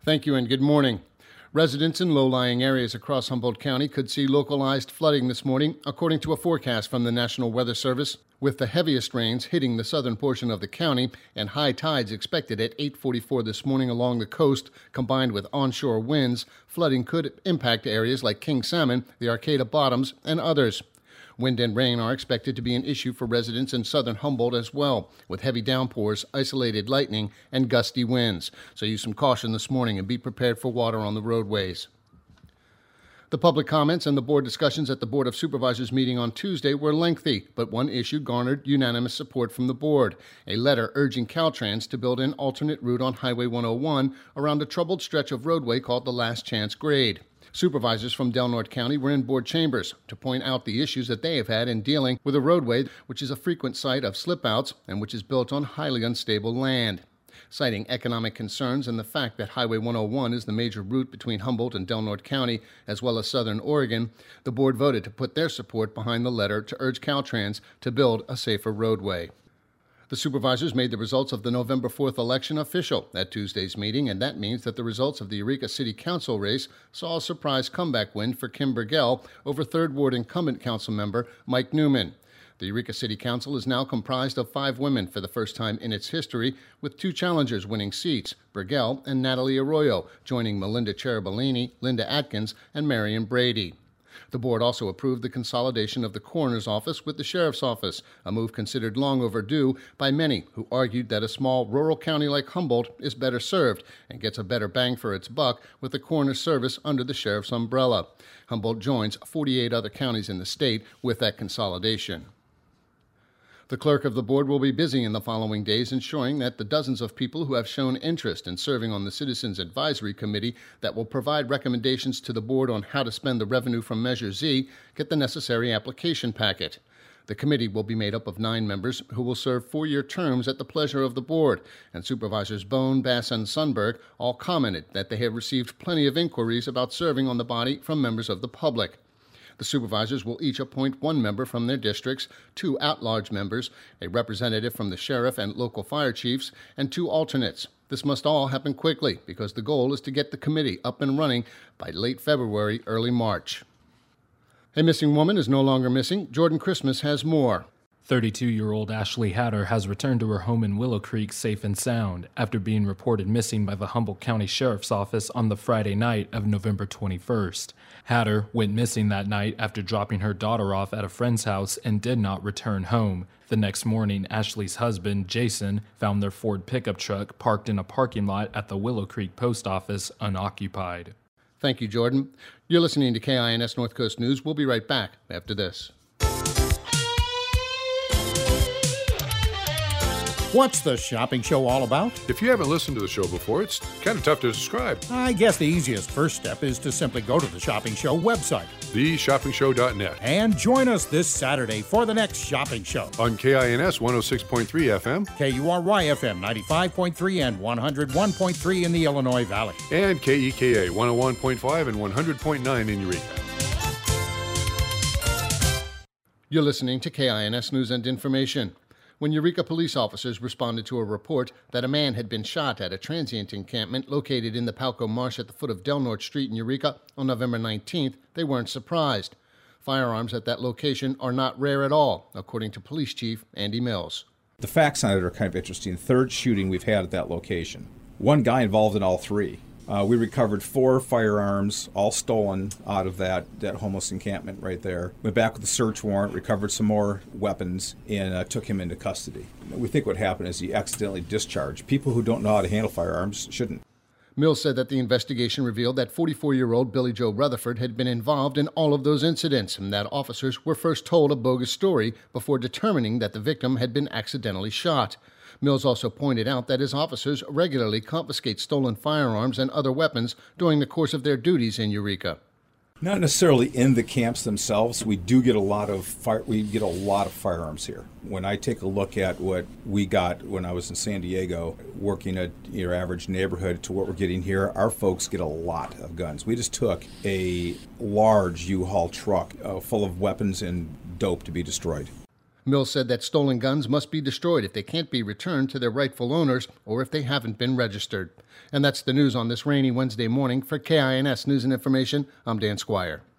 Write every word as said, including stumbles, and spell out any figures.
Thank you and good morning. Residents in low-lying areas across Humboldt County could see localized flooding this morning, according to a forecast from the National Weather Service, with the heaviest rains hitting the southern portion of the county and high tides expected at eight forty-four this morning along the coast. Combined with onshore winds, flooding could impact areas like King Salmon, the Arcata Bottoms, and others. Wind and rain are expected to be an issue for residents in southern Humboldt as well, with heavy downpours, isolated lightning, and gusty winds. So use some caution this morning and be prepared for water on the roadways. The public comments and the board discussions at the Board of Supervisors meeting on Tuesday were lengthy, but one issue garnered unanimous support from the board, a letter urging Caltrans to build an alternate route on Highway one oh one around a troubled stretch of roadway called the Last Chance Grade. Supervisors from Del Norte County were in board chambers to point out the issues that they have had in dealing with a roadway which is a frequent site of slip-outs and which is built on highly unstable land. Citing economic concerns and the fact that Highway one oh one is the major route between Humboldt and Del Norte County, as well as southern Oregon, the board voted to put their support behind the letter to urge Caltrans to build a safer roadway. The supervisors made the results of the November fourth election official at Tuesday's meeting, and that means that the results of the Eureka City Council race saw a surprise comeback win for Kim Burgell over third Ward incumbent council member Mike Newman. The Eureka City Council is now comprised of five women for the first time in its history, with two challengers winning seats, Burgell and Natalie Arroyo, joining Melinda Cherubellini, Linda Atkins, and Marion Brady. The board also approved the consolidation of the coroner's office with the sheriff's office, a move considered long overdue by many who argued that a small rural county like Humboldt is better served and gets a better bang for its buck with the coroner's service under the sheriff's umbrella. Humboldt joins forty-eight other counties in the state with that consolidation. The clerk of the board will be busy in the following days ensuring that the dozens of people who have shown interest in serving on the Citizens Advisory Committee that will provide recommendations to the board on how to spend the revenue from Measure Z get the necessary application packet. The committee will be made up of nine members who will serve four-year terms at the pleasure of the board, and Supervisors Bone, Bass, and Sundberg all commented that they have received plenty of inquiries about serving on the body from members of the public. The supervisors will each appoint one member from their districts, two at-large members, a representative from the sheriff and local fire chiefs, and two alternates. This must all happen quickly because the goal is to get the committee up and running by late February, early March. A missing woman is no longer missing. Jordan Christmas has more. thirty-two-year-old Ashley Hatter has returned to her home in Willow Creek safe and sound after being reported missing by the Humboldt County Sheriff's Office on the Friday night of November twenty-first. Hatter went missing that night after dropping her daughter off at a friend's house and did not return home. The next morning, Ashley's husband, Jason, found their Ford pickup truck parked in a parking lot at the Willow Creek Post Office unoccupied. Thank you, Jordan. You're listening to K I N S North Coast News. We'll be right back after this. What's the shopping show all about? If you haven't listened to the show before, it's kind of tough to describe. I guess the easiest first step is to simply go to the Shopping Show website. the shopping show dot net. And join us this Saturday for the next Shopping Show. On K I N S one oh six point three F M. K U R Y F M ninety-five point three and one oh one point three in the Illinois Valley. And K E K A one oh one point five and one hundred point nine in Eureka. You're listening to K I N S News and Information. When Eureka police officers responded to a report that a man had been shot at a transient encampment located in the Palco Marsh at the foot of Del Norte Street in Eureka on November nineteenth, they weren't surprised. Firearms at that location are not rare at all, according to Police Chief Andy Mills. The facts on it are kind of interesting. Third shooting we've had at that location. One guy involved in all three. Uh, we recovered four firearms, all stolen out of that, that homeless encampment right there. Went back with a search warrant, recovered some more weapons, and uh, took him into custody. We think what happened is he accidentally discharged. People who don't know how to handle firearms shouldn't. Mills said that the investigation revealed that forty-four-year-old Billy Joe Rutherford had been involved in all of those incidents, and that officers were first told a bogus story before determining that the victim had been accidentally shot. Mills also pointed out that his officers regularly confiscate stolen firearms and other weapons during the course of their duties in Eureka. Not necessarily in the camps themselves. We do get a lot of fire, we get a lot of firearms here. When I take a look at what we got when I was in San Diego, working at your average neighborhood to what we're getting here, our folks get a lot of guns. We just took a large U-Haul truck uh, full of weapons and dope to be destroyed. Mills said that stolen guns must be destroyed if they can't be returned to their rightful owners or if they haven't been registered. And that's the news on this rainy Wednesday morning. For K I N S News and Information, I'm Dan Squire.